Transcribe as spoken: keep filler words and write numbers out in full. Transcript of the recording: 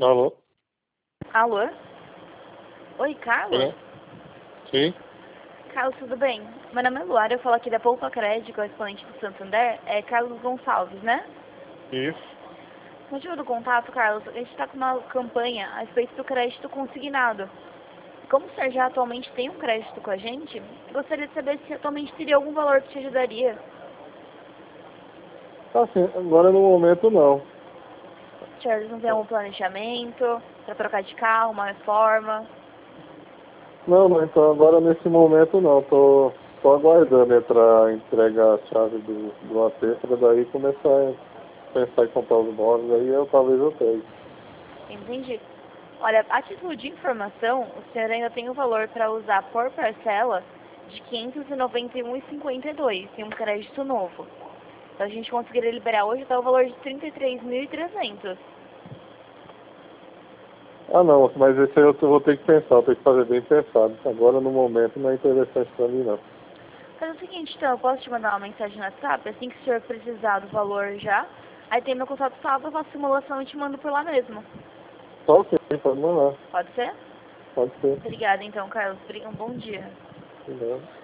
Alô? Alô? Oi, Carlos? É? Sim? Carlos, tudo bem? Meu nome é Luara, eu falo aqui da Poupa Crédito, correspondente do Santander. É Carlos Gonçalves, né? Isso. O motivo do contato, Carlos, a gente está com uma campanha a respeito do crédito consignado. Como o senhor já atualmente tem um crédito com a gente, eu gostaria de saber se atualmente teria algum valor que te ajudaria. Assim, agora no momento não. O senhor não tem algum planejamento para trocar de carro, uma reforma? Não, não, então agora nesse momento não. Tô, tô aguardando entrar, entregar a chave do, do A T para daí começar a pensar em comprar os móveis, aí eu talvez eu pegue. Entendi. Olha, a título de informação, o senhor ainda tem o valor para usar por parcela de quinhentos e noventa e um reais e cinquenta e dois centavos, em um crédito novo. Então a gente conseguiria liberar hoje até o valor de trinta e três mil e trezentos. Ah não, mas esse aí eu vou ter que pensar, eu tenho que fazer bem pensado. Agora no momento não é interessante para mim não. Faz o seguinte, então, eu posso te mandar uma mensagem no WhatsApp, assim que o senhor precisar do valor já. Aí tem meu contato salvo, eu faço simulação e te mando por lá mesmo. Tá ok, pode mandar. Pode ser? Pode ser. Obrigada então, Carlos. Um bom dia. Obrigado.